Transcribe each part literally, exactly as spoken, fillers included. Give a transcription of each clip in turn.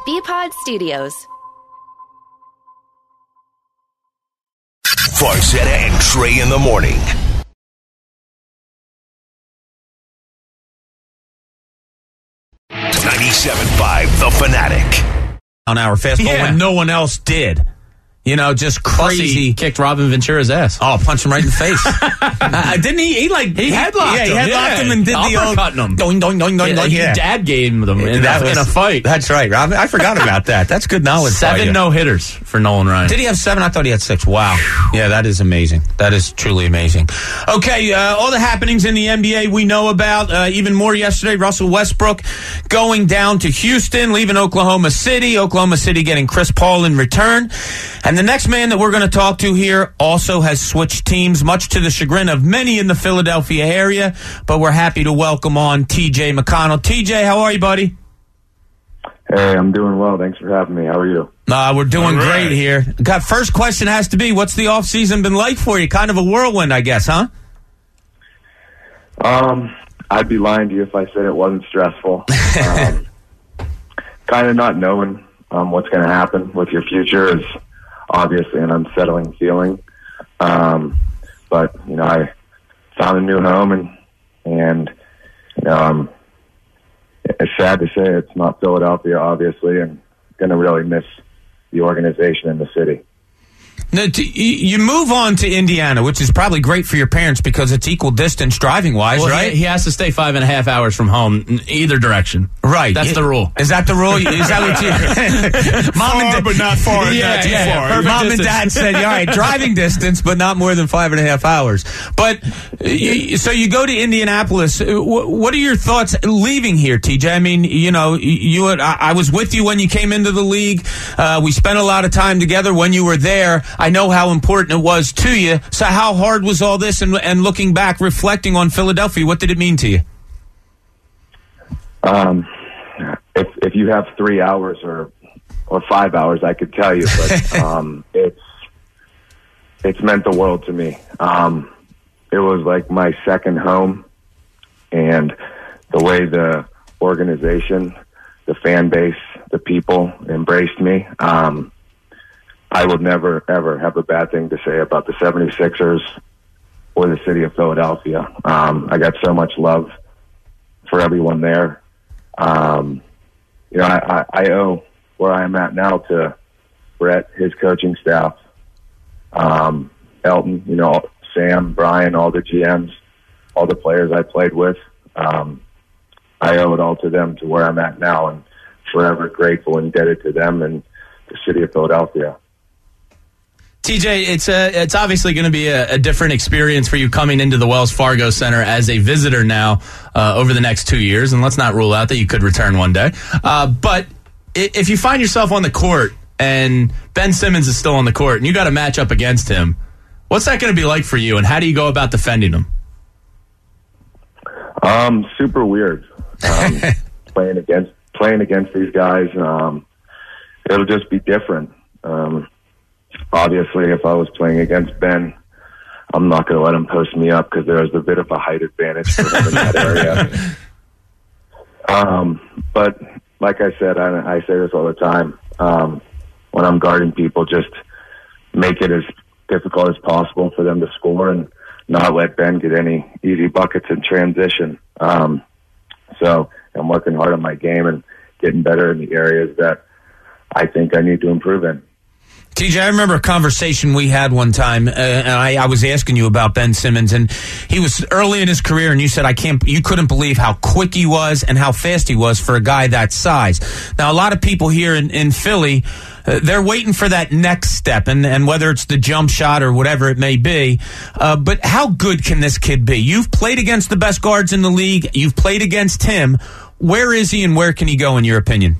B-Pod Studios. Farzetta and Trey in the morning. ninety-seven point five The Fanatic. On our fastball Yeah. when no one else did. You know, just crazy. He kicked Robin Ventura's ass. Oh, punch him right in the face. uh, didn't he? He like He headlocked yeah, him. he headlocked Yeah. him and did the old Uppercutting him. doing, doing, doing, doing, Yeah, doing. his Yeah. dad gave them in, That a, in a was- fight. That's right, Robin. I forgot about that. That's good knowledge. by you. Seven no hitters for Nolan Ryan. Did he have seven? I thought he had six. Wow. Yeah, that is amazing. That is truly amazing. Okay, uh, all the happenings in the N B A we know about. Uh, even more yesterday, Russell Westbrook going down to Houston, leaving Oklahoma City. Oklahoma City getting Chris Paul in return. And the next man that we're going to talk to here also has switched teams, much to the chagrin of many in the Philadelphia area. But we're happy to welcome on T J McConnell. T J, how are you, buddy? Hey, I'm doing well. Thanks for having me. How are you? Uh, we're doing All right. great here. Got first question has to be, what's the off season been like for you? Kind of a whirlwind, I guess, huh? Um, I'd be lying to you if I said it wasn't stressful. Um, kind of not knowing um, what's going to happen with your future is obviously an unsettling feeling. Um, but you know, I found a new home, and and you know, um, it's sad to say it's not Philadelphia, obviously, and going to really miss the organization in the city. Now, t- you move on to Indiana, which is probably great for your parents because it's equal distance driving wise, Well, right? He, he has to stay five and a half hours from home, in either direction. Right. That's It- the rule. Is that the rule? Is that what you? Mom Far, and dad, but not far, Yeah, not too yeah. far. Her Perfect mom and distance. dad said, "All right, driving distance, but not more than five and a half hours." But you, so you go to Indianapolis. What, what are your thoughts leaving here, T J? I mean, you know, you. and I, I was with you when you came into the league. Uh, we spent a lot of time together when you were there. I know how important it was to you. So how hard was all this? And, and looking back, reflecting on Philadelphia, what did it mean to you? Um, if if you have three hours or or five hours, I could tell you, but um, it's it's meant the world to me. Um, it was like my second home, and the way the organization, the fan base, the people embraced me. Um, I would never, ever have a bad thing to say about the seventy-sixers or the city of Philadelphia. Um, I got so much love for everyone there. Um, you know, I, I, I owe where I am at now to Brett, his coaching staff, um, Elton, you know, Sam, Brian, all the G Ms, all the players I played with. Um, I owe it all to them to where I'm at now, and forever grateful and indebted to them and the city of Philadelphia. T J, it's a, it's obviously going to be a, a different experience for you coming into the Wells Fargo Center as a visitor now uh, over the next two years, and let's not rule out that you could return one day. Uh, but i- if you find yourself on the court and Ben Simmons is still on the court and you got to match up against him, what's that going to be like for you, and how do you go about defending him? Um, super weird. Um, playing against playing against these guys, um, it'll just be different. Um, obviously, if I was playing against Ben, I'm not going to let him post me up because there's a bit of a height advantage for him in that area. Um, but like I said, I, I say this all the time. Um, when I'm guarding people, just make it as difficult as possible for them to score and not let Ben get any easy buckets in transition. Um, so I'm working hard on my game and getting better in the areas that I think I need to improve in. T J, I remember a conversation we had one time, uh, and I, I was asking you about Ben Simmons, and he was early in his career, and you said I can't, you couldn't believe how quick he was and how fast he was for a guy that size. Now, a lot of people here in, in Philly, uh, they're waiting for that next step, and, and whether it's the jump shot or whatever it may be. Uh, but how good can this kid be? You've played against the best guards in the league. You've played against him. Where is he, and where can he go, in your opinion?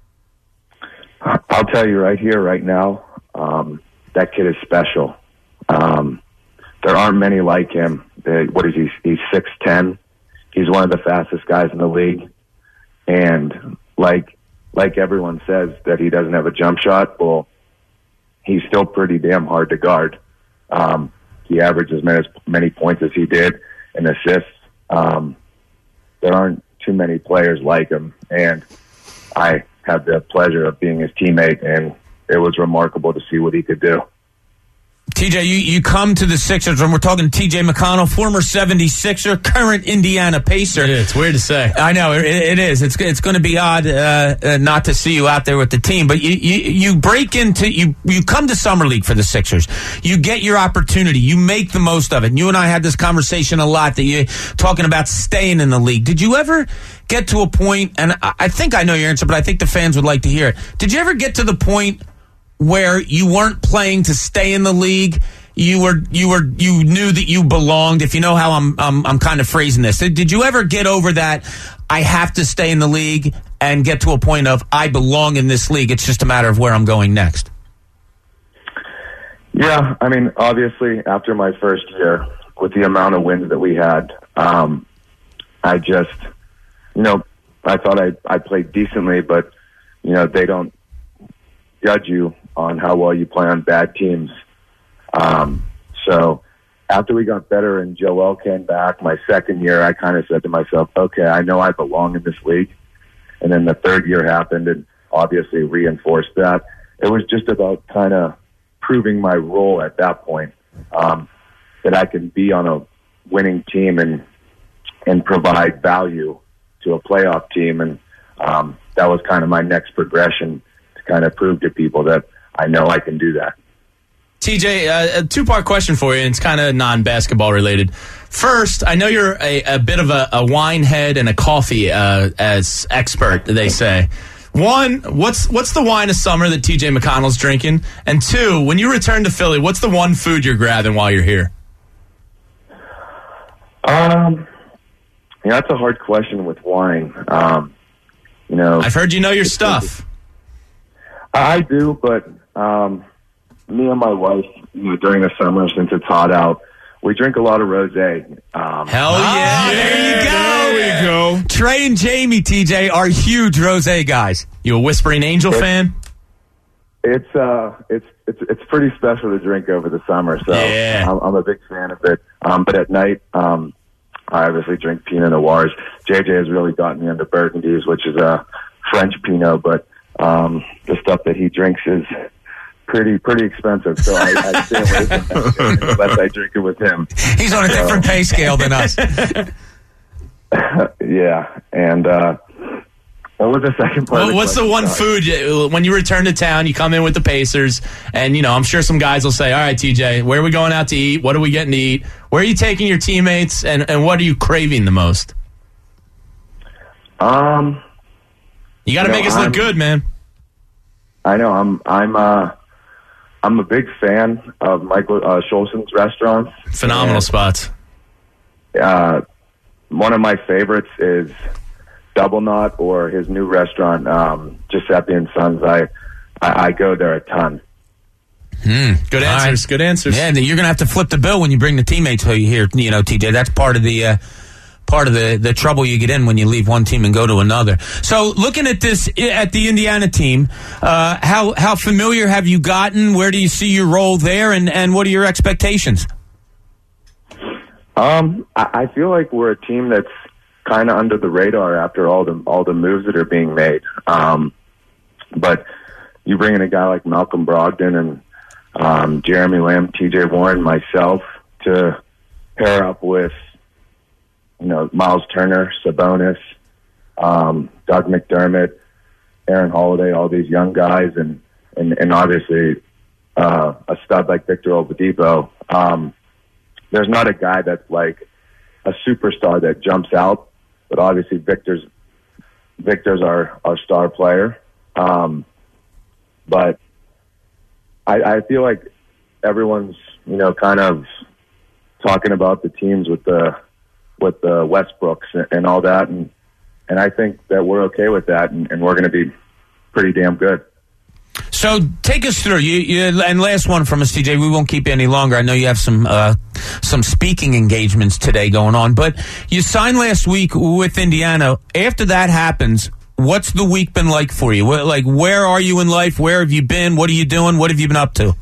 I'll tell you right here, right now, um, that kid is special. Um, there aren't many like him. They, what is he? He's six ten. He's one of the fastest guys in the league. And like like everyone says that he doesn't have a jump shot, well, he's still pretty damn hard to guard. Um, he averaged as many, as many points as he did and assists. Um, there aren't too many players like him. And I had the pleasure of being his teammate, and it was remarkable to see what he could do. T J, you, you come to the Sixers, and we're talking T J McConnell, former seventy-sixer, current Indiana Pacer. Yeah, it's weird to say. I know, it, it is. It's it's going to be odd uh, uh, not to see you out there with the team, but you, you, you break into, you, you come to Summer League for the Sixers. You get your opportunity. You make the most of it. And you and I had this conversation a lot, that you're talking about staying in the league. Did you ever get to a point, and I, I think I know your answer, but I think the fans would like to hear it. Did you ever get to the point where you weren't playing to stay in the league? You were, you were, you knew that you belonged. If you know how I'm, I'm, I'm kind of phrasing this. Did you ever get over that? I have to stay in the league, and get to a point of I belong in this league. It's just a matter of where I'm going next. Yeah, I mean, obviously, after my first year, with the amount of wins that we had, um, I just, you know, I thought I, I played decently, but you know, they don't judge you on how well you play on bad teams. Um, so after we got better and Joel came back my second year, I kind of said to myself, okay, I know I belong in this league. And then the third year happened and obviously reinforced that. It was just about kind of proving my role at that point, um, that I can be on a winning team and, and provide value to a playoff team. And, um, that was kind of my next progression, kind of prove to people that I know I can do that. T J, uh, a two-part question for you, and it's kind of non-basketball related. First, I know you're a, a bit of a, a wine head and a coffee uh, as expert, they say. One, what's what's the wine of summer that T J McConnell's drinking? And two, when you return to Philly, what's the one food you're grabbing while you're here? Um, yeah, that's a hard question with wine. Um, you know, I've heard you know your stuff. I do, but um, me and my wife, you know, during the summer, since it's hot out, we drink a lot of rosé. Um, Hell yeah. Oh, there you go. There we go. Trey and Jamie, T J, are huge rosé guys. You a Whispering Angel It- fan? It's uh, it's it's it's pretty special to drink over the summer, so Yeah. I'm, I'm a big fan of it. Um, but at night, um, I obviously drink Pinot Noirs. J J has really gotten me into Burgundies, which is a French Pinot, but um, the stuff that he drinks is pretty pretty expensive, so I, I stay away from that unless I drink it with him. He's on a different pay scale than us. Yeah, and uh, what was the second part? Well, of what's the question? one Sorry. food you- when you return to town? You come in with the Pacers, and you know I'm sure some guys will say, "All right, T J, where are we going out to eat? What are we getting to eat? Where are you taking your teammates, and, and what are you craving the most?" Um, You got to You know, make us look I'm- good, man. I know I'm I'm uh, I'm a big fan of Michael uh, Scholzen's restaurants. Phenomenal And, spots. Uh, one of my favorites is Double Knot or his new restaurant, um, Giuseppe and Sons. I, I I go there a ton. Good All answers. right. Good answers. Yeah, you're going to have to flip the bill when you bring the teammates here, you know, T J. That's part of the uh, part of the, the trouble you get in when you leave one team and go to another. So looking at this, at the Indiana team, uh, how how familiar have you gotten? Where do you see your role there, and, and what are your expectations? Um, I, I feel like we're a team that's kind of under the radar after all the all the moves that are being made. Um, but you bring in a guy like Malcolm Brogdon and um, Jeremy Lamb, T J Warren, myself to pair up with, you know, Miles Turner, Sabonis, um, Doug McDermott, Aaron Holiday, all these young guys, and and, and obviously uh, a stud like Victor Oladipo. Um, there's not a guy that's like a superstar that jumps out, but obviously Victor's Victor's our, our star player. Um, but I, I feel like everyone's, you know, kind of talking about the teams with the with the Westbrooks and, and all that, and and I think that we're okay with that, and, and we're going to be pretty damn good. So take us through. You, you and last one from us, T J. We won't keep you any longer. I know you have some uh, some speaking engagements today going on, but you signed last week with Indiana. After that happens, what's the week been like for you? What, like, where are you in life? Where have you been? What are you doing? What have you been up to?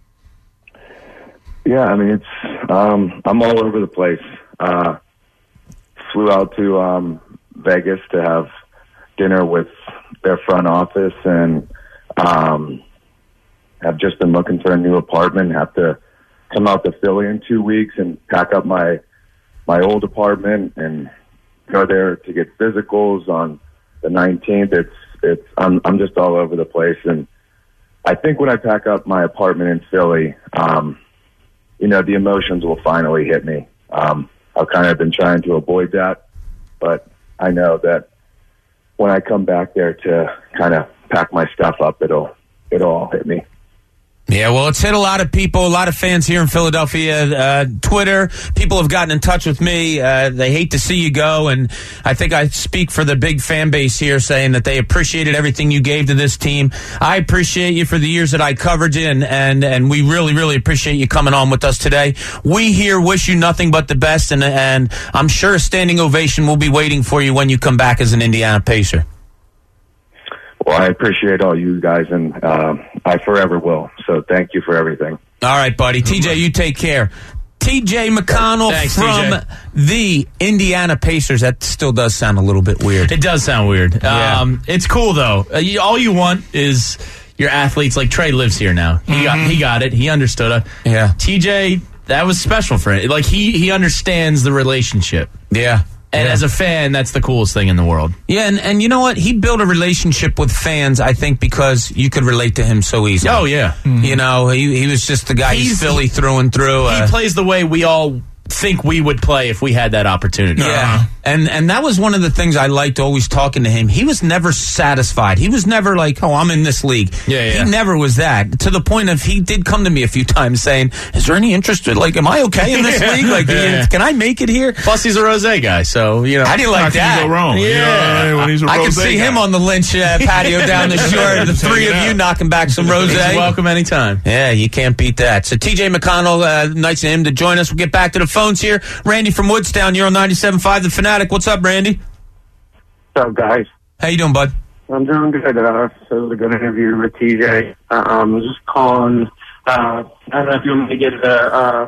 Yeah, I mean, it's um, I'm all over the place. Uh, flew out to um, Vegas to have dinner with their front office, and um, have just been looking for a new apartment. Have to come out to Philly in two weeks and pack up my my old apartment and go there to get physicals on the nineteenth. It's it's I'm I'm just all over the place, and I think when I pack up my apartment in Philly, um, you know, the emotions will finally hit me. Um, I've kind of been trying to avoid that, but I know that when I come back there to kind of pack my stuff up, it'll it'll all hit me. Yeah, well, it's hit a lot of people, a lot of fans here in Philadelphia. Uh, Twitter, people have gotten in touch with me. Uh, they hate to see you go, and I think I speak for the big fan base here saying that they appreciated everything you gave to this team. I appreciate you for the years that I covered you, and, and, and we really, really appreciate you coming on with us today. We here wish you nothing but the best, and, and I'm sure a standing ovation will be waiting for you when you come back as an Indiana Pacer. Well, I appreciate all you guys, and uh, I forever will. So thank you for everything. All right, buddy. T J, you take care. T J McConnell Thanks, from T J. the Indiana Pacers. That still does sound a little bit weird. It does sound weird. Yeah. Um, it's cool, though. Uh, you, all you want is your athletes. Like, Trey lives here now. He, Mm-hmm. got, he got it. He understood it. Yeah. T J, that was special for him. Like, he, he understands the relationship. Yeah. And yeah. as a fan, that's the coolest thing in the world. Yeah, and, and you know what? He built a relationship with fans, I think, because you could relate to him so easily. Oh, yeah. Mm-hmm. You know, he he was just the guy, he's, He's- Philly through and through. He uh, plays the way we all think we would play if we had that opportunity. Yeah, and and that was one of the things I liked always talking to him. He was never satisfied. He was never like, oh, I'm in this league. Yeah, yeah. He never was that, to the point of he did come to me a few times saying, is there any interest? Like, am I okay in this league? Like, Yeah. can I make it here? Plus, he's a rosé guy, so, you know. How do you How like can that? you go wrong? Yeah. You know what I mean? When he's a I can rosé see guy. him on the Lynch uh, patio down the shore, the three of you knocking back some rosé. He's welcome anytime. Yeah, you can't beat that. So T J McConnell, uh, nice of him to join us. We'll get back to the phones here. Randy from Woodstown, you're on ninety-seven point five The Fanatic. What's up, Randy? What's up, guys? How you doing, bud? I'm doing good. Uh, so it was a good interview with T J. Uh, um, just calling. Uh, I don't know if you want me to get the uh,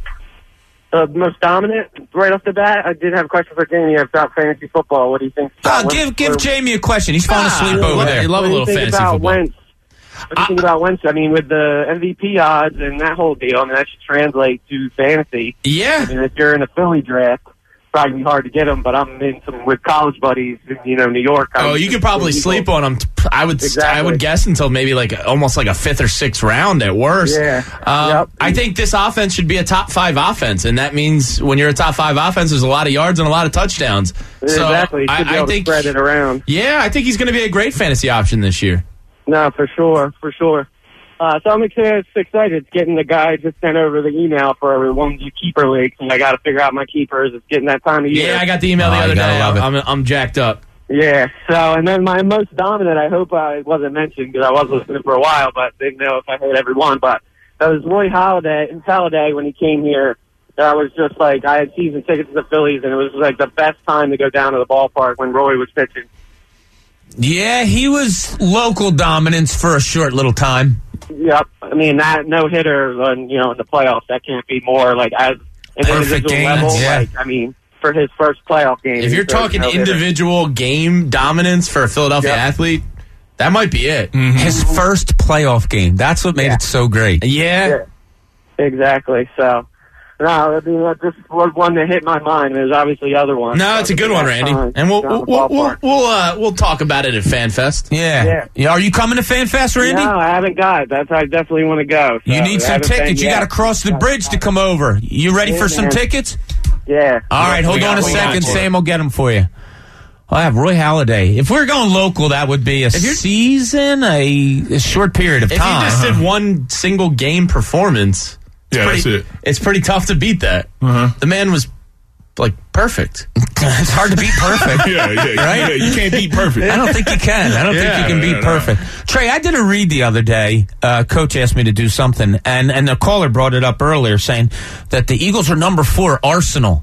the most dominant right off the bat. I did have a question for Jamie about fantasy football. What do you think? Oh, about give Wentz? give Jamie a question. He's falling Ah, asleep I over love there. it. Love a What do you little think fantasy about football. Wentz? What do you think about Wentz? I mean, with the M V P odds and that whole deal, I mean, that should translate to fantasy. Yeah. I mean, if you're in a Philly draft, it's probably be hard to get them. But I'm in some with college buddies, in, you know, New York. Oh, I'm- you could probably sleep on him. I would. I Exactly. would guess until maybe like almost like a fifth or sixth round at worst. Yeah. Um, Yep. I think this offense should be a top five offense, and that means when you're a top five offense, there's a lot of yards and a lot of touchdowns. So Exactly. You should I, be able I think. to spread it around. Yeah, I think he's going to be a great fantasy option this year. No, for sure, for sure. Uh, so I'm excited, excited. It's getting the guy just sent over the email for one of you keeper leagues, and I got to figure out my keepers. It's getting that time of year. Yeah, I got the email the Oh, other you gotta day. love it. I'm, I'm jacked up. Yeah. So, and then my most dominant, I hope I wasn't mentioned because I was listening for a while, but didn't know if I heard every one. But that was Roy Halladay, Halladay when he came here. I was just like, I had season tickets to the Phillies, and it was like the best time to go down to the ballpark when Roy was pitching. Yeah, he was local dominance for a short little time. Yep. I mean, that no hitter, you know, in the playoffs, that can't be more like as an Perfect individual games, level. yeah. Like, I mean, for his first playoff game. If you're he throws talking no hitter. individual game dominance for a Philadelphia Yep. athlete, that might be it. His first playoff game. That's what made Yeah. it so great. Yeah. Yeah. Exactly. So, no, I mean, that just was one that hit my mind. There's obviously other ones. No, it's a good one, Randy. Time And we'll down we'll the we'll we'll, ballpark. we'll, uh, we'll talk about it at FanFest. Yeah. Yeah. yeah. Are you coming to FanFest, Randy? No, I haven't got it. That's I definitely want to go. So You need I some haven't been tickets. You yet. got to cross the bridge to come over. You ready Yeah, for some man. tickets? Yeah. All right, hold We on got- a we got second. you. Sam will get them for you. I have Roy Halladay. If we're going local, that would be a you're- season, a, a short period of If time. you just did one single game performance, it's Yeah, pretty, that's it. It's pretty tough to beat that. Uh-huh. The man was like perfect. It's hard to beat perfect. Yeah, yeah, Right? yeah. You can't beat perfect. I don't think you can. I don't Yeah, think you can beat no, no. perfect. Trey, I did a read the other day. Uh, Coach asked me to do something, and, and the caller brought it up earlier, saying that the Eagles are number four, Arsenal.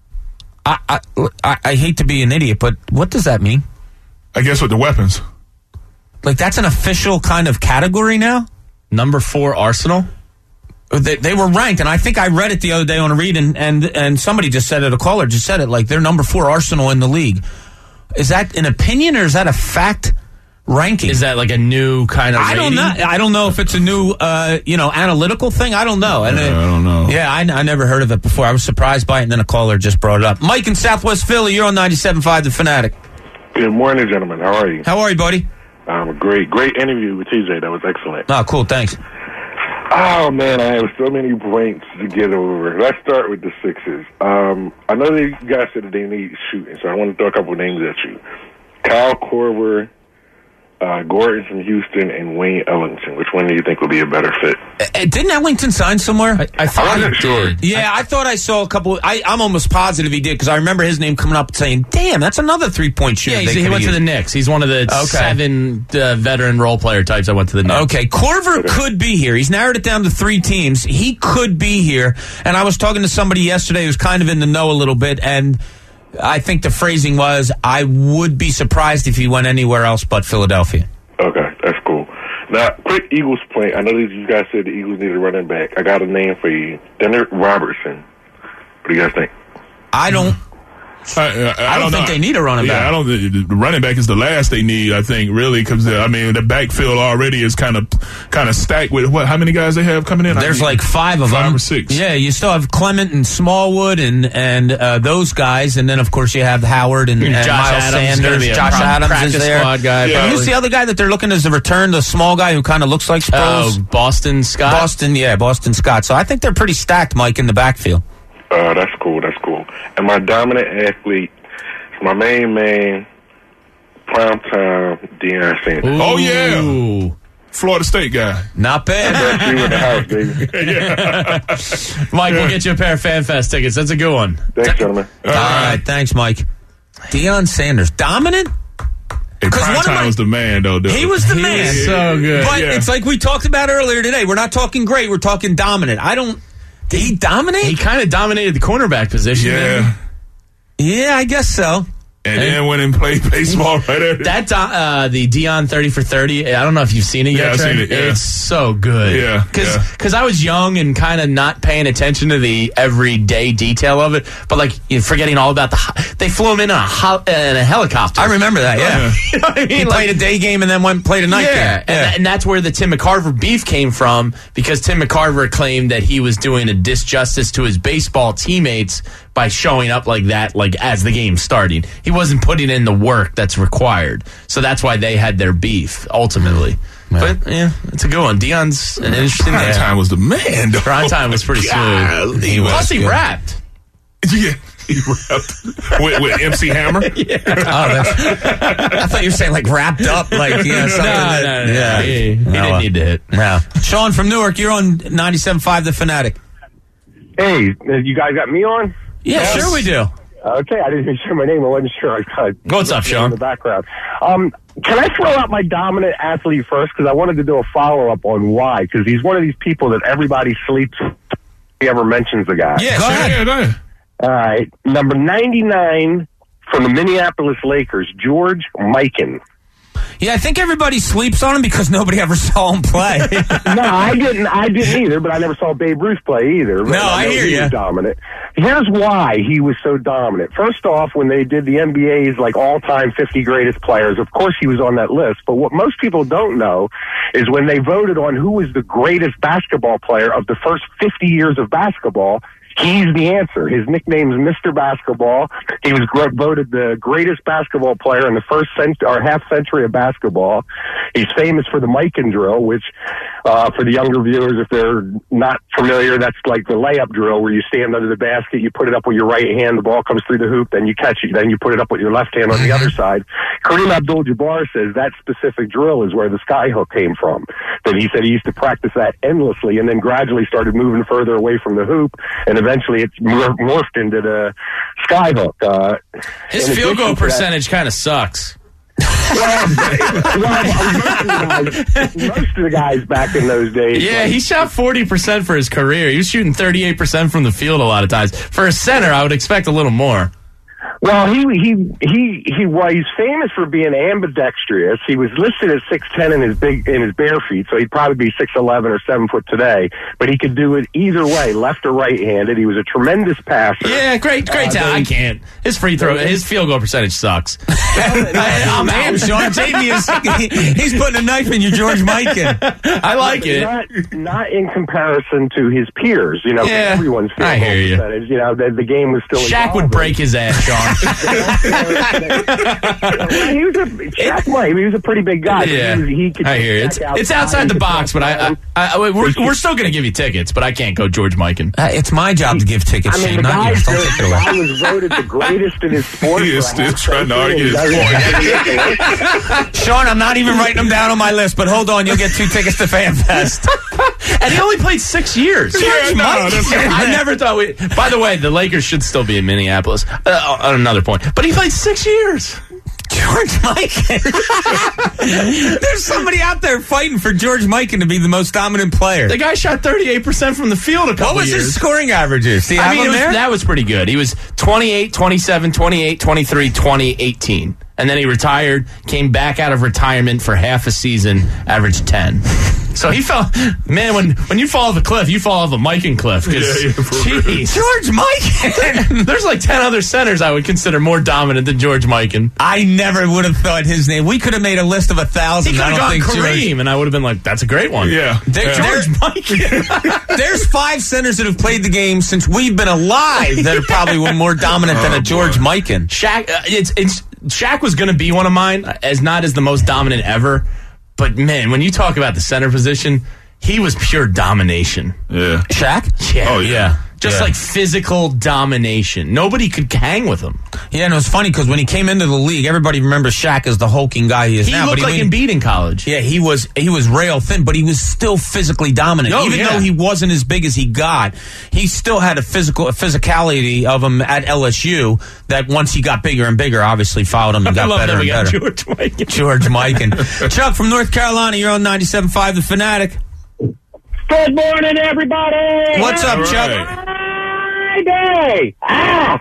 I, I, I, I hate to be an idiot, but what does that mean? I guess with the weapons. Like, that's an official kind of category now? Number four, Arsenal. They, they were ranked, and I think I read it the other day on a read, and, and, and somebody just said it, a caller just said it, like they're number four Arsenal in the league. Is that an opinion, or is that a fact ranking. Is that like a new kind of I don't rating? know. I don't know if it's a new, uh, you know, analytical thing. I don't know. And Yeah, it- I don't know. Yeah, I, I never heard of it before. I was surprised by it, and then a caller just brought it up. Mike in Southwest Philly, you're on ninety-seven point five The Fanatic. Good morning, gentlemen. How are you? How are you, buddy? Um, great, great interview with T J. That was excellent. Oh, cool. Thanks. Oh man, I have so many points to get over. Let's start with the Sixers. Um, I know that you guys said that they need shooting, so I want to throw a couple of names at you: Kyle Korver, uh, Gordon from Houston, and Wayne Ellington. Which one do you think would be a better fit? Uh, didn't Ellington sign somewhere? I, I thought I wasn't he sure. did. Yeah, I thought I saw a couple. I, I'm almost positive he did because I remember his name coming up saying, "Damn, that's another three point shooter." Yeah, he's, they he could went to use." the Knicks. He's one of the Okay. seven uh, veteran role player types that went to the Knicks. Okay, Korver could be here. He's narrowed it down to three teams. He could be here. And I was talking to somebody yesterday who's kind of in the know a little bit, and I think the phrasing was, I would be surprised if he went anywhere else but Philadelphia. Okay, that's cool. Now, quick Eagles point. I know that you guys said the Eagles need a running back. I got a name for you, Dennis Robertson. What do you guys think? I don't. I, I, I don't think know. they need a running yeah, back. I don't. The running back is the last they need. I think really because I mean the backfield already is kind of kind of stacked with what? How many guys they have coming in? There's I mean, like five of five them. or six. Yeah, you still have Clement and Smallwood and and uh, those guys, and then of course you have Howard and, and Josh Miles Adams is gonna Sanders. be a Josh pro- Adams practice is there. squad guy, And probably. who's the other guy that they're looking as a return? The small guy who kind of looks like Sproles. Oh, Boston Scott. Boston, yeah, Boston Scott. So I think they're pretty stacked, Mike, in the backfield. Uh, that's cool. That's cool. And my dominant athlete, my main man, primetime Deion Sanders. Oh, yeah. Ooh. Florida State guy. Not bad. That's you in the house, baby. Mike, we'll get you a pair of FanFest tickets. That's a good one. Thanks, gentlemen. All right, thanks, Mike. Deion Sanders, dominant. Hey, 'Cause Prime one of Time my- was the man, though. Dude. He was the He man. was so good. But Yeah. it's like we talked about earlier today. We're not talking great. We're talking dominant. I don't. Did he dominate? He kind of dominated the cornerback position. Yeah. didn't he? yeah, I guess so. And then went and played baseball right there. That uh, the Dion thirty for thirty. I don't know if you've seen it Yeah, yet. I've Trey. seen it, yeah. It's so good. Yeah, because yeah. because I was young and kind of not paying attention to the everyday detail of it, but like you're forgetting all about the. ho- They flew him in a ho- in a helicopter. I remember that. Yeah, You know what I mean? he Like- played a day game and then went and played a night yeah, game. And, that- and that's where the Tim McCarver beef came from because Tim McCarver claimed that he was doing a disjustice to his baseball teammates by showing up like that, like as the game's starting. He wasn't putting in the work that's required, so that's why they had their beef ultimately. But yeah, it's a good one. Dion's an interesting Prime man. Time was the man, though. Prime Time was pretty God, smooth. he was Plus, he good. rapped. Yeah. He rapped with, with M C Hammer. Oh, that's, I thought you were saying like wrapped up, like yeah, something. No, that, no, no, yeah, he, he No, didn't uh, need to hit. No. Sean from Newark, you're on ninety-seven point five The Fanatic. Hey, you guys got me on? Yeah, Yes. sure we do. Okay, I didn't even share my name. I wasn't sure. I cut. What's up, Sean? In the background. Um, can I throw out my dominant athlete first? Because I wanted to do a follow up on why. Because he's one of these people that everybody sleeps. He ever mentions the guy. Yeah, Go go ahead. ahead. Go ahead. All right, number ninety-nine from the Minneapolis Lakers, George Mikan. Yeah, I think everybody sleeps on him because nobody ever saw him play. No, I didn't. I didn't either. But I never saw Babe Ruth play either. But No, I know hear he ya. was dominant. Here's why he was so dominant. First off, when they did the N B A's like all-time fifty greatest players, of course he was on that list. But what most people don't know is when they voted on who was the greatest basketball player of the first fifty years of basketball, he's the answer. His nickname's Mister Basketball. He was gr- voted the greatest basketball player in the first cent- or half century of basketball. He's famous for the Mikan drill, which, uh, for the younger viewers, if they're not familiar, that's like the layup drill where you stand under the basket, you put it up with your right hand, the ball comes through the hoop, then you catch it, then you put it up with your left hand on the other side. Kareem Abdul-Jabbar says that specific drill is where the skyhook came from. That he said he used to practice that endlessly and then gradually started moving further away from the hoop, and eventually it's mor- morphed into the skyhook. Uh, His in field goal addition to that- percentage kind of sucks. well, well, most, of the guys, most of the guys back in those days. Yeah, like, he shot forty percent for his career. He was shooting thirty-eight percent from the field a lot of times. For a center, I would expect a little more. Well, he he he he well, he's famous for being ambidextrous. He was listed as six ten in his big in his bare feet, so he'd probably be six eleven or seven foot today. But he could do it either way, left or right handed. He was a tremendous passer. Yeah, great, great Uh, talent. they- I can't. His free throw, his field goal percentage sucks. I, I'm Damn, out. Sean, Jamie is he, he's putting a knife in your George Mikan. I like it. Not, not in comparison to his peers, you know. 'cause Yeah, everyone's field I goal hear you. percentage, you know, the, the game was still. Shaq would evolving. break his ass, Sean. he was a Shaq might. He was a pretty big guy. Yeah, he, was, he could I hear you. It's, check it's outside the box, but I, I, I we're, we're still going to give you tickets, but I can't go George Mikan. Uh, it's my job to give tickets, I mean, Shane, the not guy, yours. Don't take it the away. guy was voted the greatest in his sport. He is for a still half trying to century, argue and his he doesn't- Sean, I'm not even writing them down on my list, but hold on, you'll get two tickets to FanFest. And he only played six years. Yeah, no, that's right. I never thought we. By the way, the Lakers should still be in Minneapolis. Uh, on another point, but he played six years. George Mikan. There's somebody out there fighting for George Mikan to be the most dominant player. The guy shot thirty-eight percent from the field a couple What was years. his scoring averages? Do you have I mean, him it was, there? that was pretty good. He was twenty-eight, twenty-seven, twenty-eight, twenty-three, twenty, eighteen. And then he retired, came back out of retirement for half a season, averaged ten. So he fell, man, when, when you fall off a cliff, you fall off a Mikan cliff. 'cause, Yeah, yeah, for real. jeez. George Mikan. There's like ten other centers I would consider more dominant than George Mikan. I never would have thought his name. We could have made a list of a thousand. He could I have don't gone think Kareem, George. and I would have been like, that's a great one. Yeah. There- Yeah. there's- George Mikan. There's five centers that have played the game since we've been alive that are probably more dominant than Oh, a George boy. Mikan. Shaq, uh, it's it's Shaq was going to be one of mine, as not as the most dominant ever, but man, when you talk about the center position, he was pure domination. Yeah. Shaq? Yeah, Oh, yeah. just Yeah. like physical domination. Nobody could hang with him. Yeah, and it was funny because when he came into the league, everybody remembers Shaq as the hulking guy he is He now. looked but like he, Embiid in college. Yeah, he was he was rail thin, but he was still physically dominant. Oh, Even yeah. though he wasn't as big as he got, he still had a physical a physicality of him at L S U that once he got bigger and bigger, obviously followed him and I got love better that we and got better. George Mikan. George Mikan. Chuck from North Carolina, you're on ninety-seven point five The Fanatic. Good morning, everybody. What's up, All Chuck? right. Friday. Ah,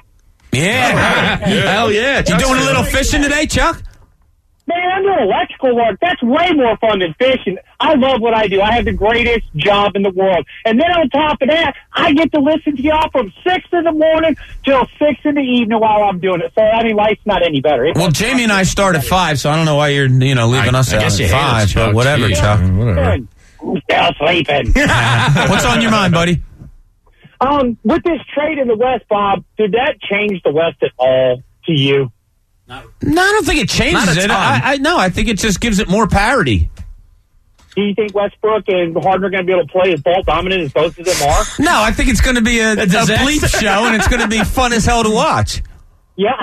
Yeah. Hell yeah. You doing a little fishing today, Chuck? man, I'm doing electrical work. That's way more fun than fishing. I love what I do. I have the greatest job in the world. And then on top of that, I get to listen to y'all from six in the morning till six in the evening while I'm doing it. So, I mean, life's not any better. It's Well, Jamie and I start at five, so I don't know why you're you know leaving I- us I out guess you at hate five, us, but Chuck. whatever, Jeez. Chuck. Whatever. Who's still sleeping? What's on your mind, buddy? um, with this trade in the West, Bob, did that change the West at all to you? No, I don't think it changes Not a it. ton. I, I no, I think it just gives it more parity. Do you think Westbrook and Harden are going to be able to play as ball dominant as both of them are? No, I think it's going to be a, a, disaster. bleep show, and it's going to be fun as hell to watch. Yeah.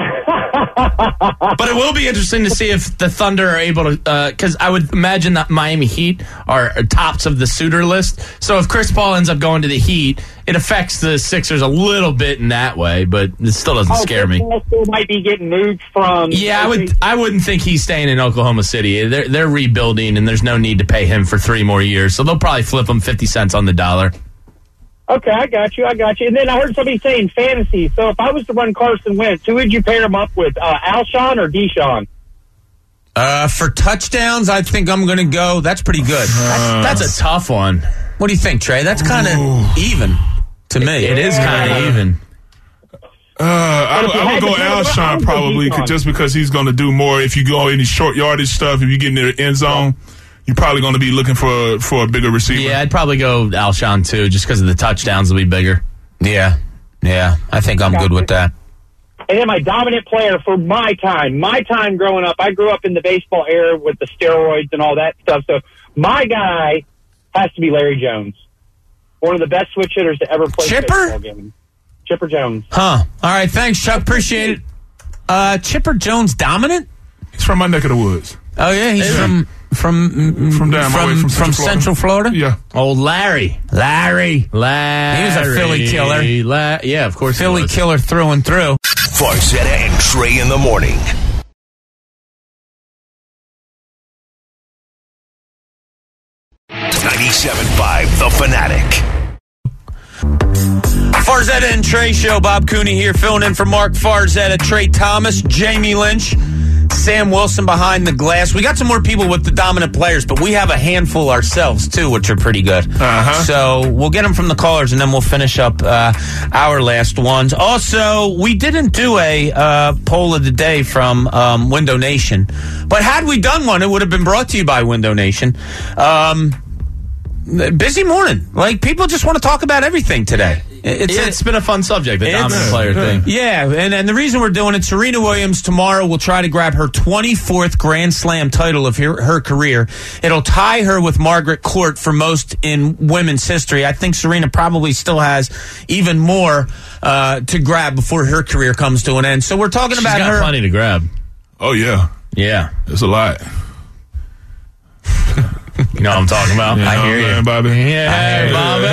But it will be interesting to see if the Thunder are able to, because I would imagine that Miami Heat are tops of the suitor list. So if Chris Paul ends up going to the Heat, it affects the Sixers a little bit in that way, but it still doesn't Oh, scare me. Paul still might be getting moved from. Yeah, I would. I wouldn't think he's staying in Oklahoma City. They're they're rebuilding, and there's no need to pay him for three more years. So they'll probably flip him fifty cents on the dollar. Okay, I got you. I got you. And then I heard somebody saying fantasy. So if I was to run Carson Wentz, who would you pair him up with, uh, Alshon or Deshaun? Uh, for touchdowns, I think I'm going to go. That's pretty good. That's, that's a tough one. What do you think, Trey? That's kind of even to me. It is kind of even. Uh, I, if you I had would go to pick, I Alshon would go probably, Deshaun. just because he's going to do more. If you go any short yardage stuff, if you get in the end zone, you're probably going to be looking for for a bigger receiver. Yeah, I'd probably go Alshon too, just because of the touchdowns will be bigger. Yeah, yeah. I think I'm good with that. And then my dominant player for my time, my time growing up, I grew up in the baseball era with the steroids and all that stuff. So my guy has to be Larry Jones. One of the best switch hitters to ever play Chipper? a baseball game. Chipper Jones. Huh. All right. Thanks, Chuck. Appreciate it. Uh, Chipper Jones dominant? He's from my neck of the woods. Oh yeah, he's from from From down my way, from, from Central Central Florida. Yeah. Old Larry. Larry, Larry. He was a Philly killer. La- yeah, of course. he Philly was. killer through and through. Farzetta and Trey in the morning. ninety-seven point five The Fanatic. Farzetta and Trey Show. Bob Cooney here, filling in for Mark Farzetta, Trey Thomas, Jamie Lynch, Sam Wilson behind the glass. We got some more people with the dominant players, but we have a handful ourselves, too, which are pretty good. Uh-huh. So we'll get them from the callers, and then we'll finish up uh, our last ones. Also, we didn't do a uh, poll of the day from um, Window Nation, but had we done one, it would have been brought to you by Window Nation. Um, busy morning. Like, people just want to talk about everything today. It's, It's, it's been a fun subject, the It's- dominant player thing. Yeah, and, and the reason we're doing it, Serena Williams tomorrow will try to grab her twenty-fourth Grand Slam title of her, her career. It'll tie her with Margaret Court for most in women's history. I think Serena probably still has even more uh, to grab before her career comes to an end. So we're talking She's about got her. plenty to grab. Oh, yeah. Yeah. It's a lot. You know what I'm talking about? You know I hear what I'm you. saying, Bobby? Yeah,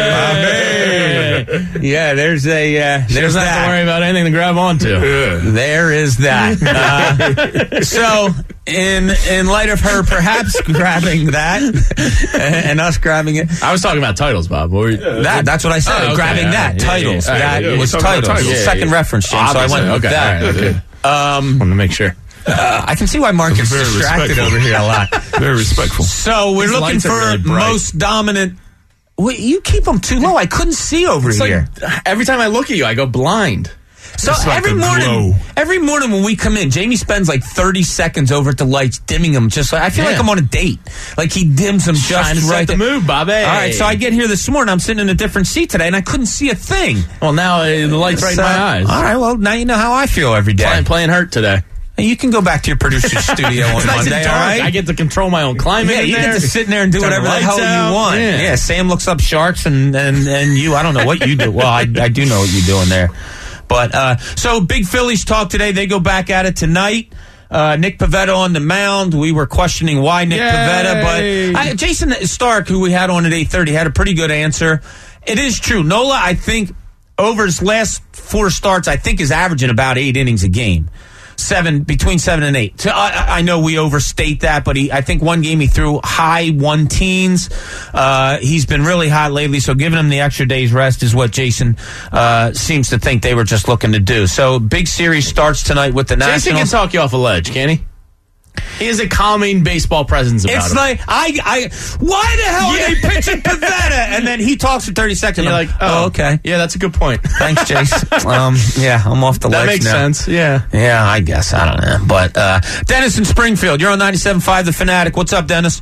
Bobby. Yeah, there's a uh, She there's doesn't have to that. worry about anything to grab onto. Yeah. There is that. Uh, so, in in light of her perhaps grabbing that and us grabbing it, I was talking about titles, Bob. What were you- that that's what I said. Oh, okay. grabbing All that right. Yeah, titles. yeah, yeah. That Yeah, yeah, was we're talking about titles. titles. Second Yeah, yeah. reference, James. So I Obviously. went with Okay, that. all right, okay. Um, wanted to make sure. uh, I can see why Mark is Very distracted respectful. over here a lot. Very respectful. So we're His looking lights are for really bright. most dominant. Wait, you keep them too low. I couldn't see over It's like, here. every time I look at you, I go blind. So It's like every a morning, glow. every morning when we come in, Jamie spends like thirty seconds over at the lights, dimming them. Just like I feel Yeah. like I'm on a date. Like he dims them just Trying to set right. the there. mood, Bobby. All right, so I get here this morning. I'm sitting in a different seat today, and I couldn't see a thing. Well, now uh, the light's right So- in my eyes. All right, well now you know how I feel every day. Playing, playing hurt today. And you can go back to your producer's studio on It's nice Monday. and All dark. right. I get to control my own climate. Yeah, in you there. get to sit in there and do Turn whatever the lights hell out. you want. Yeah. Yeah. Sam looks up sharks, and, and, and you, I don't know what you do. Well, I, I do know what you do in there. But, uh, so big Phillies talk today. They go back at it tonight. Uh, Nick Pivetta on the mound. We were questioning why Nick Yay. Pivetta, but I, Jason Stark, who we had on at eight thirty, had a pretty good answer. It is true. Nola, I think, over his last four starts, I think is averaging about eight innings a game. Seven, between seven and eight. So I, I know we overstate that, but he, I think one game he threw high one teens. Uh, he's been really hot lately, so giving him the extra day's rest is what Jason uh, seems to think they were just looking to do. So big series starts tonight with the Jason Nationals. can talk you off a ledge, can he? He has a calming baseball presence about It's him. like I, I. Why the hell Yeah. are they pitching Pivetta? And then he talks for thirty seconds. And you're I'm like, oh, okay. Yeah, that's a good point. Thanks, Jace. um, yeah, I'm off the That ledge makes now. sense. Yeah. Yeah, I guess. I don't know. But uh, Dennis in Springfield, you're on ninety-seven point five The Fanatic. What's up, Dennis?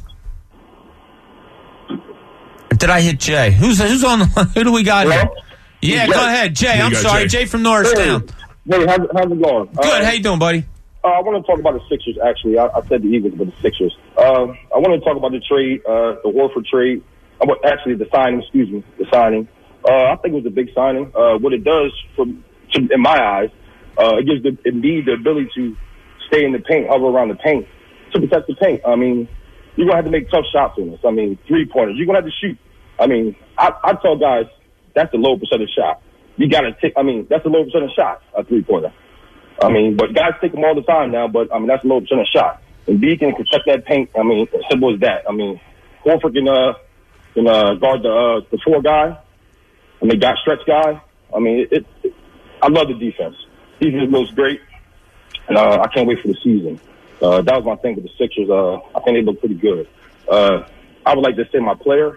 Did I hit Jay? Who's who's on? Who do we got here? Hello? Yeah, Jay. go ahead, Jay. Yeah, I'm you got sorry, Jay. Jay from Norristown. Hey, how's, how's it going? Good. Uh, How you doing, buddy? Uh, I want to talk about the Sixers, actually. I, I said the Eagles, but the Sixers. Uh, I want to talk about the trade, uh, the Horford trade. I want, actually, the signing, excuse me, the signing. Uh, I think it was a big signing. Uh, what it does, for, to, in my eyes, uh, it gives the Embiid the ability to stay in the paint, hover around the paint, to protect the paint. I mean, you're going to have to make tough shots on this. I mean, three-pointers. You're going to have to shoot. I mean, I, I tell guys, that's a low percentage shot. You got to take, I mean, that's a low percentage shot, a three-pointer. I mean, but guys take them all the time now, but, I mean, that's a low percentage shot. And B can protect that paint. I mean, as simple as that. I mean, Horford can, uh, can uh, guard the uh, the four guy. I mean, got stretch guy. I mean, it, it, I love the defense. Defense looks great, and uh, I can't wait for the season. Uh, that was my thing with the Sixers. Uh, I think they look pretty good. Uh, I would like to say my player,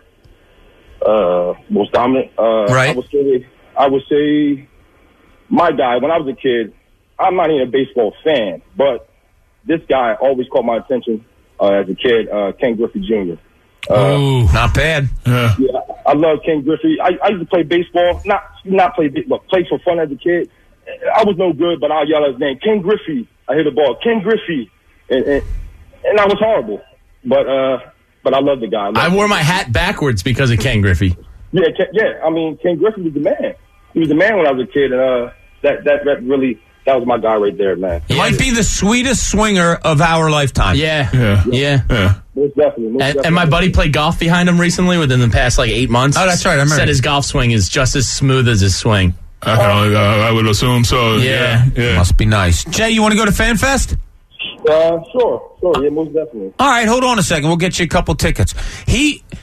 uh, most dominant. Uh, Right. I would say, I would say, my guy. When I was a kid, I'm not even a baseball fan, but this guy always caught my attention uh, as a kid. Uh, Ken Griffey Junior Uh, Ooh, not bad. Yeah. yeah, I love Ken Griffey. I, I used to play baseball, not not play baseball, play for fun as a kid. I was no good, but I'll yell his name, Ken Griffey. I hit the ball, Ken Griffey, and and, and I was horrible, but uh, but I love the guy. I wore my hat backwards because of Ken Griffey. Yeah, Ken, yeah. I mean, Ken Griffey was the man. He was the man when I was a kid, and uh, that that that really that was my guy right there, man. Might be the sweetest swinger of our lifetime. Yeah. Yeah. Yeah. Yeah. Most definitely. Most And, definitely. and my buddy played golf behind him recently within the past like eight months. Oh, that's right, I remember. Said his golf swing is just as smooth as his swing. I, can only, uh, I would assume so. Yeah. Yeah. yeah. Must be nice. Jay, you want to go to FanFest? Uh, sure, sure, yeah, most definitely. All right, hold on a second. We'll get you a couple tickets. He,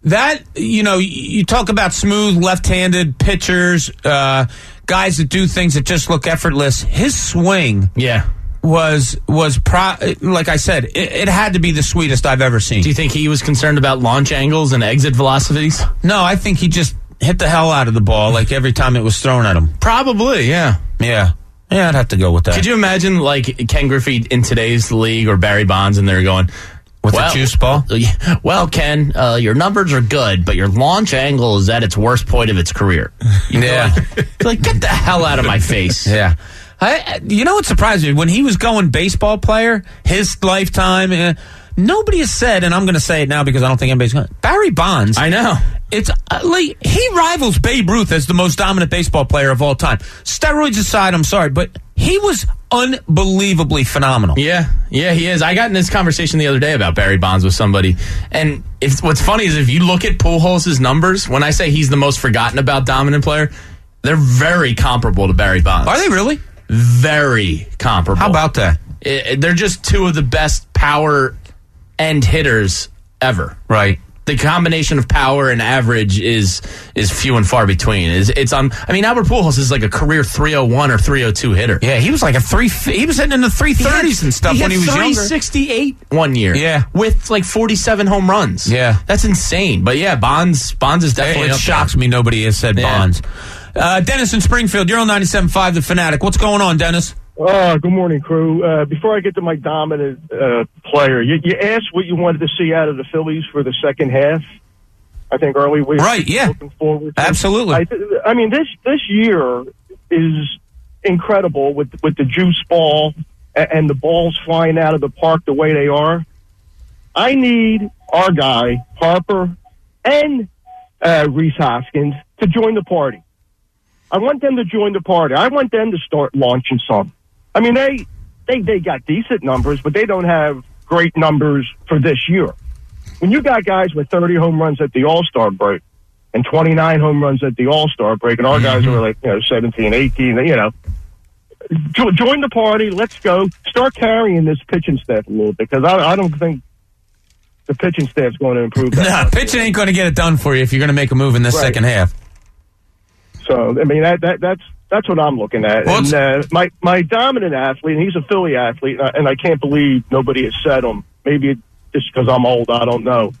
That, you know, you talk about smooth left-handed pitchers, uh, guys that do things that just look effortless. His swing Yeah. was, was pro- like I said, it, it had to be the sweetest I've ever seen. Do you think he was concerned about launch angles and exit velocities? No, I think he just hit the hell out of the ball like every time it was thrown at him. Probably, yeah. Yeah. Yeah, I'd have to go with that. Could you imagine, like, Ken Griffey in today's league or Barry Bonds, and they're going... With well, the juice ball? Well, Ken, uh, your numbers are good, but your launch angle is at its worst point of its career. You Yeah. Like, like, get the hell out of my face. Yeah. I, you know what surprised me? When he was going baseball player, his lifetime, uh, nobody has said, and I'm going to say it now because I don't think anybody's going to, Barry Bonds. I know. It's uh, like, he rivals Babe Ruth as the most dominant baseball player of all time. Steroids aside, I'm sorry, but he was unbelievably phenomenal. Yeah, yeah, he is. I got in this conversation the other day about Barry Bonds with somebody, and if, what's funny is if you look at Pujols' numbers, when I say he's the most forgotten about dominant player, they're very comparable to Barry Bonds. Are they really? Very comparable. How about that? It, it- they're just two of the best power end hitters ever. Right. The combination of power and average is is few and far between. It's, it's on. I mean, Albert Pujols is like a career three oh one or three oh two hitter. Yeah, he was like a three. He was hitting in the three thirties and stuff he when he hit was younger. three sixty-eight one year. Yeah. with like forty-seven home runs. Yeah. that's insane. But yeah, Bonds Bonds is definitely. It up shocks there. me nobody has said Yeah. Bonds. Uh, Dennis in Springfield, you're on ninety-seven point five The Fanatic. What's going on, Dennis? Oh, good morning, crew. Uh, before I get to my dominant uh, player, you, you asked what you wanted to see out of the Phillies for the second half. I think early we Right, yeah. looking forward to. Absolutely. I, th- I mean, this this year is incredible with with the juice ball and, and the balls flying out of the park the way they are. I need our guy Harper and uh, Rhys Hoskins to join the party. I want them to join the party. I want them to start launching some. I mean, they they they got decent numbers, but they don't have great numbers for this year. When you got guys with thirty home runs at the All-Star break and twenty-nine home runs at the All-Star break, and our Mm-hmm. guys are like, you know, seventeen, eighteen, you know, jo- join the party. Let's go. Start carrying this pitching staff a little bit, because I, I don't think the pitching staff's going to improve that Nah, much. pitching ain't going to get it done for you if you're going to make a move in this Right. second half. So, I mean, that, that that's that's what I'm looking at. Well, and uh, my, my dominant athlete, and he's a Philly athlete, and I, and I can't believe nobody has said him. Maybe it's just because I'm old, I don't know.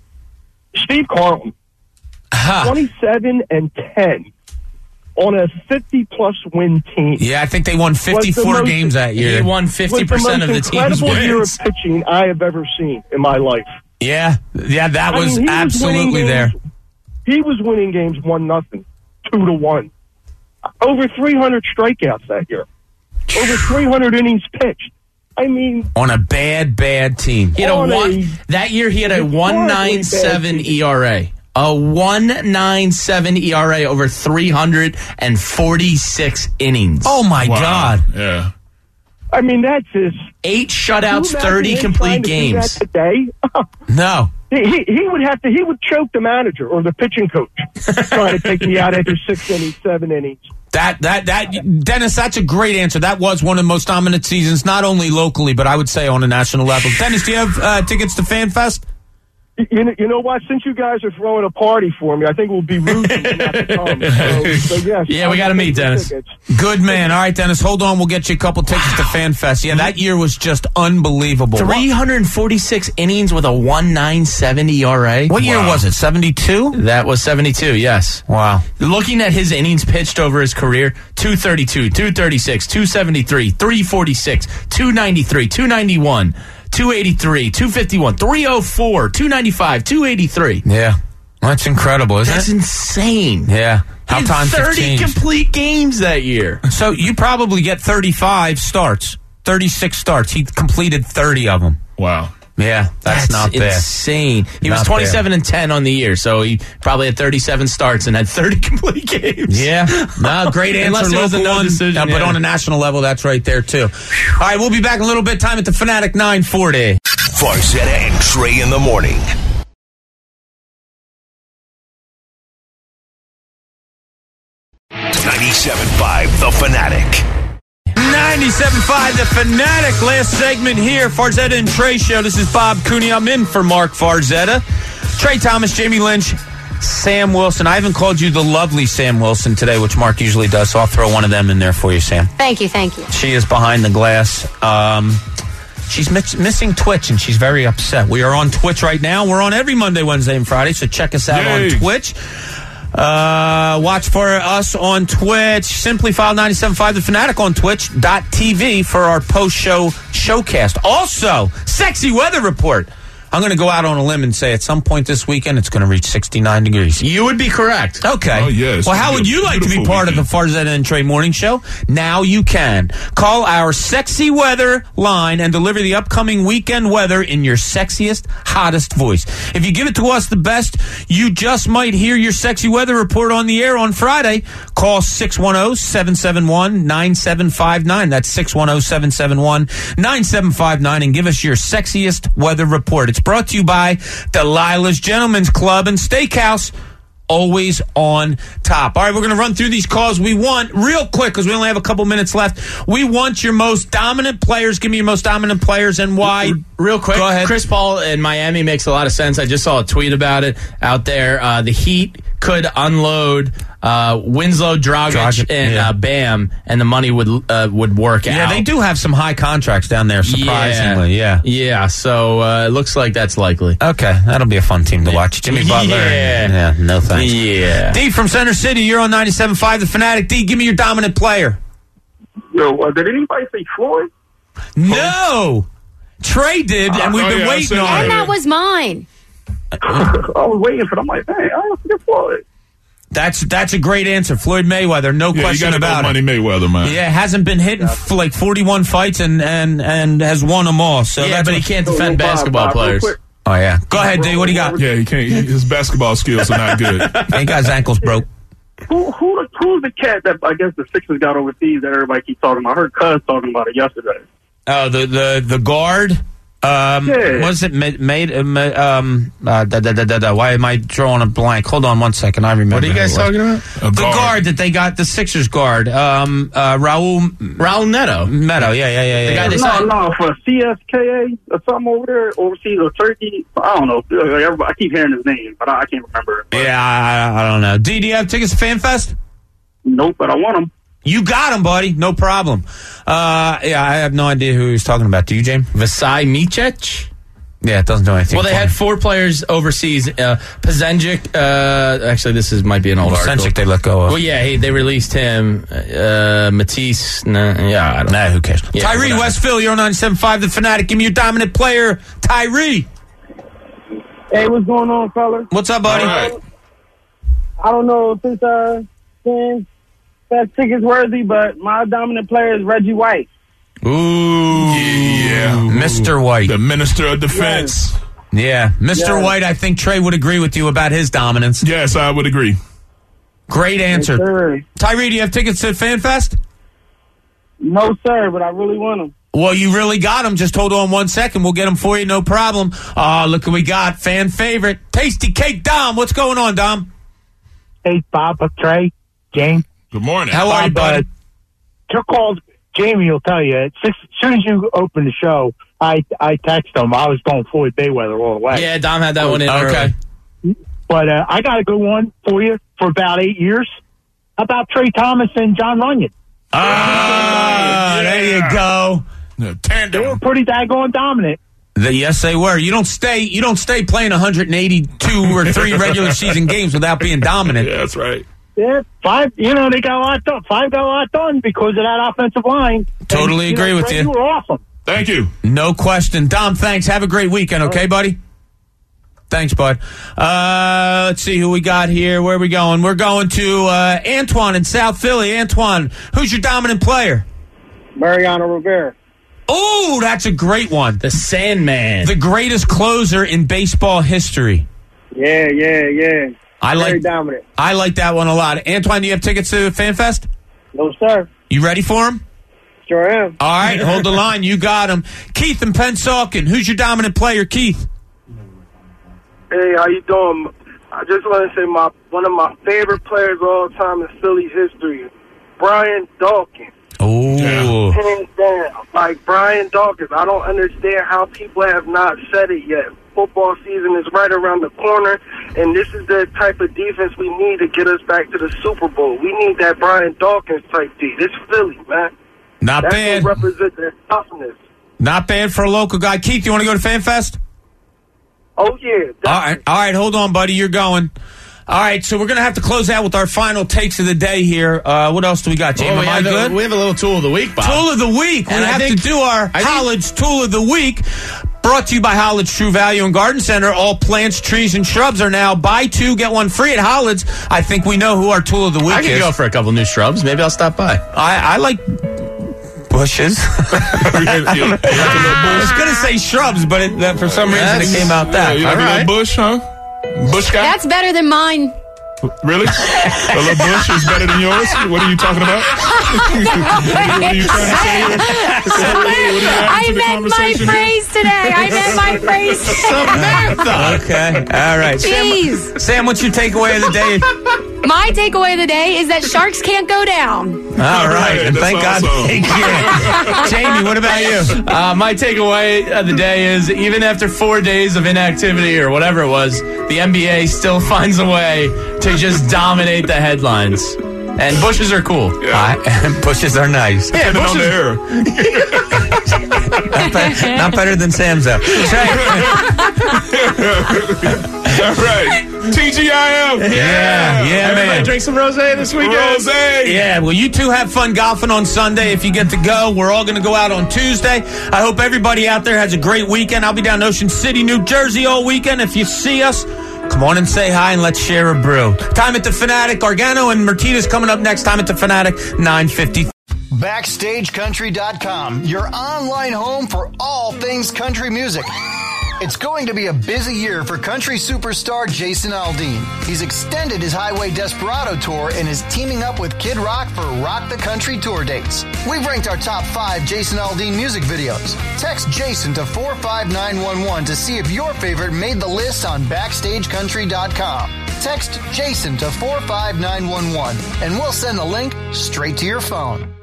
Steve Carlton, Ha. twenty-seven and ten on a fifty-plus win team. Yeah, I think they won fifty-four most- games that year. He won Was fifty the percent most of the team's incredible year of wins. pitching I have ever seen in my life. Yeah, yeah, that I was mean, he absolutely winning there. games- He was winning games one nothing, two to one. Over three hundred strikeouts that year. Over three hundred innings pitched. I mean, On a bad, bad team. He had a on one a- that year. He had a horribly one bad nine seven team. E R A. A one nine seven E R A over three hundred and forty six innings. Oh, my Wow. God. Yeah. I mean, that's just Eight Can shutouts, you imagine thirty him complete trying to do games. that today. No. he, he he would have to. He would choke the manager or the pitching coach trying to take me out after six innings, seven innings. That, that, that, Dennis, that's a great answer. That was one of the most dominant seasons, not only locally, but I would say on a national level. Dennis, do you have uh, tickets to FanFest? You know, you know what? Since you guys are throwing a party for me, I think it would be rude to me not to come. So, so yes, Yeah, we I'll gotta take meet, the Dennis. tickets. Good man. All right, Dennis, hold on. We'll get you a couple tickets to FanFest. Yeah, that year was just unbelievable. Three hundred and forty six innings with a one nine seven E R A. What year Wow. was it? seventy-two? That was seventy two. Yes. Wow. Looking at his innings pitched over his career, two thirty-two, two thirty-six, two seventy-three, three forty-six, two ninety-three, two ninety-one, two eighty-three, two fifty-one, three oh four, two ninety-five, two eighty-three. Yeah. That's incredible, isn't That's it? insane. Yeah. How He had times have thirty changed. complete games that year. So you probably get thirty-five starts, thirty-six starts. He completed thirty of them. Wow. Yeah, that's, not bad. insane. He was Not twenty-seven and ten on the year, so he probably had thirty-seven starts and had thirty complete games. Yeah, no, great answer. Unless it was a Local no one, decision, uh, but yeah. on a national level, that's right there too. All right, we'll be back in a little bit. Time at the Fanatic nine forty. Farzetta and Trey in the morning. ninety-seven point five The Fanatic. ninety-seven point five The Fanatic. Last segment here, Farzetta and Trey show. This is Bob Cooney. I'm in for Mark Farzetta. Trey Thomas, Jamie Lynch, Sam Wilson. I haven't called you the lovely Sam Wilson today, which Mark usually does, so I'll throw one of them in there for you, Sam. Thank you, thank you. She is behind the glass. Um, she's miss- missing Twitch, and she's very upset. We are on Twitch right now. We're on every Monday, Wednesday, and Friday, so check us out Yay. on Twitch. Uh, watch for us on Twitch. Simply File ninety-seven point five The Fanatic on twitch dot t v for our post-show showcast. Also, Sexy Weather Report. I'm going to go out on a limb and say at some point this weekend it's going to reach sixty-nine degrees. You would be correct. Okay. Oh, yes. Well, how would you like to be part of the Farzetta and Trey Morning Show? Now you can. Call our Sexy Weather line and deliver the upcoming weekend weather in your sexiest, hottest voice. If you give it to us the best, you just might hear your Sexy Weather Report on the air on Friday. Call six one zero, seven seven one, nine seven five nine. That's six one zero, seven seven one, nine seven five nine and give us your sexiest weather report. It's brought to you by Delilah's Gentlemen's Club and Steakhouse. Always on top. All right, we're going to run through these calls. We want, real quick, because we only have a couple minutes left, we want your most dominant players. Give me your most dominant players and why. Real quick, Go ahead. Chris Paul in Miami makes a lot of sense. I just saw a tweet about it out there. Uh, the Heat could unload uh, Winslow, Dragic, Dragic, and yeah. uh, Bam, and the money would uh, would work out. Yeah, they do have some high contracts down there, surprisingly. Yeah. Yeah, yeah so uh, it looks like that's likely. Okay, that'll be a fun team to watch. Jimmy Butler. Yeah. Yeah, no thanks. Yeah. D from Center City, you're on ninety-seven point five The Fanatic. D, give me your dominant player. Yo, uh, did anybody say Floyd? No! Trey did, and we've oh, been yeah, I waiting said on that. And it. that was mine. I was waiting for them. I'm like, man, I don't forget Floyd. That's that's a great answer. Floyd Mayweather, no Yeah, you question got to about go it. Money Mayweather, man. Yeah, hasn't been hitting for like forty-one fights and, and, and has won them all. So yeah, that's but he what- can't No, defend no, Bob, basketball Bob, real players. quick. Oh, yeah. Go ahead, D. What do you got? Yeah, he can't. His basketball skills are not good. Ain't got his ankles broke. Who, who, who's the cat that I guess the Sixers got overseas that everybody keeps talking about? I heard Cuz talking about it yesterday. Oh, the, the, the guard. Um, Yeah. Was it made? made uh, ma- um, uh, da, da, da, da, da. Why am I drawing a blank? Hold on one second. I remember. What are you who guys it was. talking about? A The guard that they got, the Sixers guard. Um, uh, Raul Raul Neto. Meadow. Yeah, yeah, yeah, yeah. The guy yeah. they No, signed. no, for C S K A or something over there, overseas or Turkey. I don't know. Like, everybody, I keep hearing his name, but I, I can't remember. But Yeah, I, I don't know. D, do you have tickets to FanFest? Nope, but I want him. You got him, buddy. No problem. Uh, yeah, I have no idea who he was talking about. Do you, James? Vasai Micic. Yeah, it doesn't do anything. Well, they for had me. four players overseas. Uh, Pazenjic, uh, actually, this is might be an old article. Senchik they let go of. Well, yeah, he, they released him. Uh, Matisse, nah, yeah, I don't Nah, who cares? Yeah, Tyree whatever. Westfield, you're on ninety-seven point five The Fanatic. Give me your dominant player, Tyree. Hey, what's going on, fella? What's up, buddy? All right. I don't know if it's uh, Sam, that ticket's worthy, but my dominant player is Reggie White. Ooh. Yeah. Mister White. The Minister of Defense. Yeah. Mister Yeah. White, I think Trey would agree with you about his dominance. Yes, I would agree. Great answer. Sir. Tyree, do you have tickets to FanFest? No, sir, but I really want him. Well, you really got them. Just hold on one second. We'll get them for you, no problem. Oh, look what we got. Fan favorite. Tasty Cake Dom. What's going on, Dom? Hey, Bob, Trey, James. Good morning. How are you, Bob, buddy? uh, took calls. Jamie will tell you. As soon as you open the show, I I text him. I was going Floyd Mayweather all the way. Yeah, Dom had that one in Okay. early. But uh, I got a good one for you for about eight years. How about Trey Thomas and John Runyon? Ah, there you go. The They were tandem. pretty daggone dominant. The, yes, they were. You don't stay. You don't stay playing one hundred eighty-two or three regular season games without being dominant. Yeah, that's right. Yeah, five. You know they got a lot done. Five got a lot done because of that offensive line. Totally And, agree know, with Trey, you. You were awesome. Thank you. No question. Dom, thanks. Have a great weekend, okay, buddy? Thanks, bud. Uh, let's see who we got here. Where are we going? We're going to uh, Antoine in South Philly. Antoine, who's your dominant player? Mariano Rivera. Oh, that's a great one. The Sandman. The greatest closer in baseball history. Yeah, yeah, yeah. I Very like dominant. I like that one a lot. Antoine, do you have tickets to FanFest? No, sir. You ready for him? Sure am. All right, hold the line. You got him. Keith and Pennsauken, who's your dominant player, Keith? Hey, how you doing? I just want to say my one of my favorite players of all time in Philly history, Brian Dawkins. Oh. Hands down. Like Brian Dawkins, I don't understand how people have not said it yet. Football season is right around the corner, and this is the type of defense we need to get us back to the Super Bowl. We need that Brian Dawkins type D. This Philly, man. Not That's bad. What represents their toughness. Not bad for a local guy. Keith, you want to go to FanFest? Oh, yeah. All right, all right, hold on, buddy. You're going. All right, so we're going to have to close out with our final takes of the day here. Uh, what else do we got, Jamie? Well, we, Am I have good? a, we have a little tool of the week, Bob. Tool of the week. And we I have think- to do our I think- Hollard's Tool of the Week. Brought to you by Hollard's True Value and Garden Center. All plants, trees, and shrubs are now buy two, get one free at Hollard's. I think we know who our Tool of the Week I is. could go for a couple new shrubs. Maybe I'll stop by. I, I like bushes. I was going to say shrubs, but it, that, for some reason That's- it came out that. Yeah, you like All a right. little bush, huh? Bush guy? That's better than mine. Really? A little bush is better than yours? What are you talking about? What are you trying to say here? What are you I adding to the meant my conversation here? phrase today. I meant my phrase today. Okay. All right. Jeez. Sam, Sam, what's your takeaway of the day? My takeaway of the day is that sharks can't go down. All right. And That's thank God awesome. they can't. Jamie, what about you? Uh, my takeaway of the day is even after four days of inactivity or whatever it was, the N B A still finds a way to just dominate the headlines. And bushes are cool. I, bushes are nice. Yeah, Depending on bushes, the era. Not, be- not better than Sam's, though. All right. T G I F. Yeah, yeah, Everybody man. drink some rosé this weekend. Rose. Yeah, well, you two have fun golfing on Sunday if you get to go. We're all going to go out on Tuesday. I hope everybody out there has a great weekend. I'll be down in Ocean City, New Jersey all weekend. If you see us, come on and say hi and let's share a brew. Time at the Fanatic. Gargano and Martinez coming up next. Time at the Fanatic, nine fifty. Backstage Country dot com, your online home for all things country music. It's going to be a busy year for country superstar Jason Aldean. He's extended his Highway Desperado tour and is teaming up with Kid Rock for Rock the Country tour dates. We've ranked our top five Jason Aldean music videos. Text Jason to four five nine one one to see if your favorite made the list on Backstage Country dot com. Text Jason to four five nine one one and we'll send the link straight to your phone.